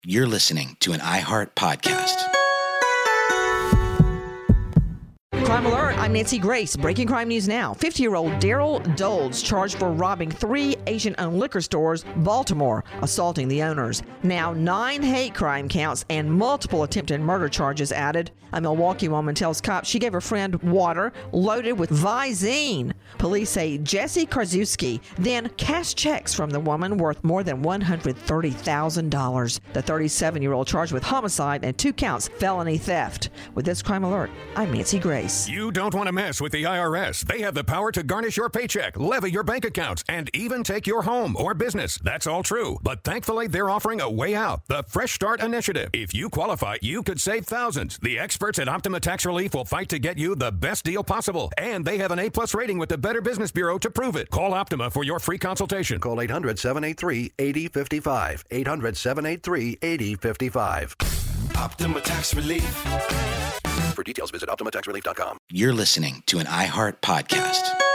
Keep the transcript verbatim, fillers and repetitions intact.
You're listening to an iHeart podcast. Crime Alert, I'm Nancy Grace. Breaking crime news now. fifty-year-old Daryl Doles charged for robbing three Asian-owned liquor stores, Baltimore, assaulting the owners. Now nine hate crime counts and multiple attempted murder charges added. A Milwaukee woman tells cops she gave her friend water loaded with Visine. Police say Jesse Karczewski then cashed checks from the woman worth more than one hundred thirty thousand dollars. The thirty-seven-year-old charged with homicide and two counts felony theft. With this Crime Alert, I'm Nancy Grace. You don't want to mess with the I R S. They have the power to garnish your paycheck, levy your bank accounts, and even take your home or business. That's all true. But thankfully, they're offering a way out, the Fresh Start Initiative. If you qualify, you could save thousands. The experts at Optima Tax Relief will fight to get you the best deal possible. And they have an A-plus rating with the Better Business Bureau to prove it. Call Optima for your free consultation. Call eight hundred, seven eight three, eight zero five five. eight hundred, seven eight three, eight zero five five. Optima Tax Relief. For details, visit Optima Tax Relief dot com. You're listening to an iHeart podcast.